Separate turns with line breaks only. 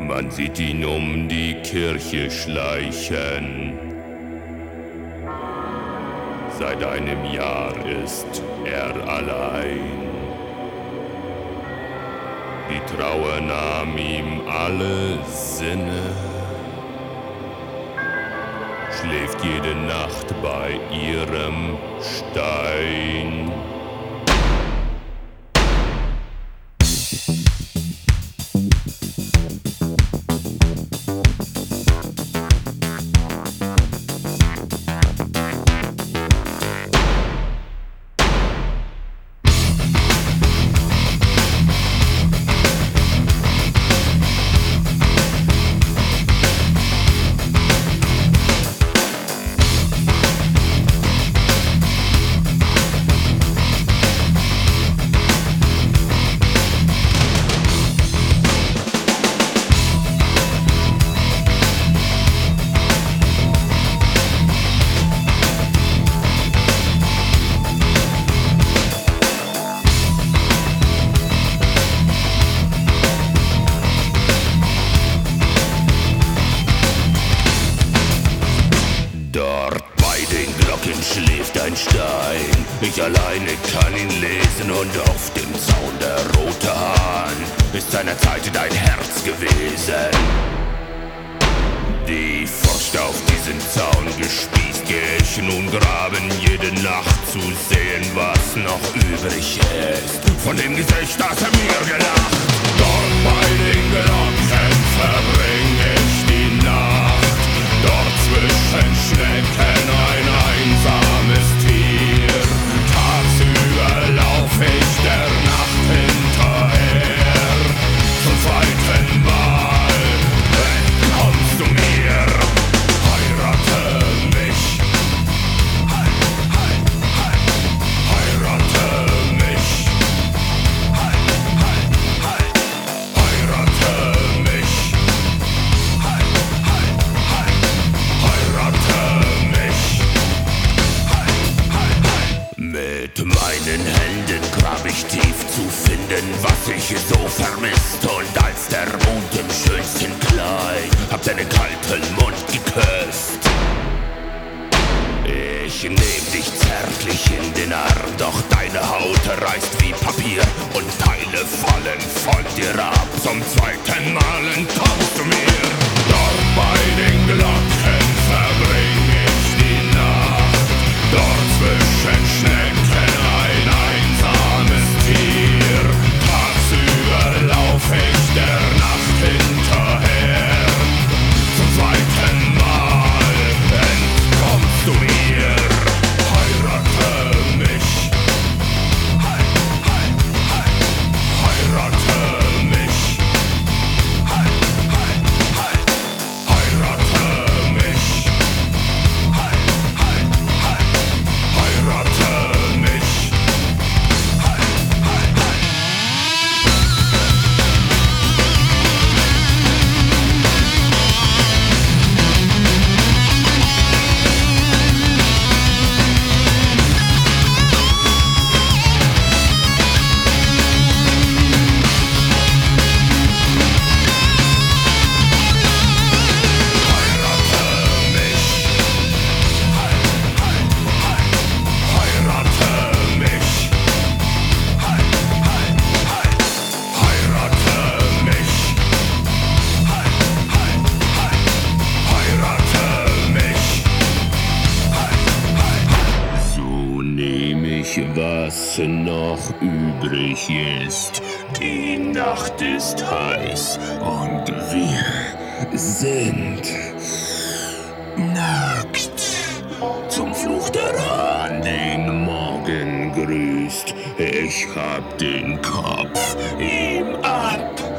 Man sieht ihn um die Kirche schleichen. Seit einem Jahr ist er allein. Die Trauer nahm ihm alle Sinne. Schläft jede Nacht bei ihrem Stein. Dort bei den Glocken schläft ein Stein. Ich alleine kann ihn lesen und auf dem Zaun der rote Hahn ist seinerzeit dein Herz gewesen. Die Furcht auf diesen Zaun gespießt, geh ich nun graben jede Nacht zu sehen, was noch übrig ist von dem Gesicht, das mir gelacht. Dort bei den Glocken verbring ich die Nacht. Dort zwischen Schnecken ein einsames Tier. Tagsüber lauf ich der Nacht hinterher. Zum zweiten Mal entkommst du mir. Heirate mich. Heirate mich. Heirate mich. Mit meinen Händen grab ich tief zu finden, was ich so vermisst. Und als der Mond im schönsten Kleid hab deinen kalten Mund geküsst. Ich nehm dich zärtlich in den Arm, doch deine Haut reißt wie Papier und Teile fallen von dir ab. Zum zweiten Mal entkommst du mir. Dort bei den Glocken verbring ich die Nacht. Dort zwischen Schnecken ein einsames Tier. Tagsüber lauf ich der Nacht hinterher. Zum zweiten Mal entkommst du mir. Heirate mich. Heirate mich. Heirate mich. Heirate mich. So nehm ich, was noch übrig ist. Die Nacht ist heiß und wir sind nackt. Zum Fluch der Hahn den Morgen grüßt. Ich hab den Kopf ihm ab.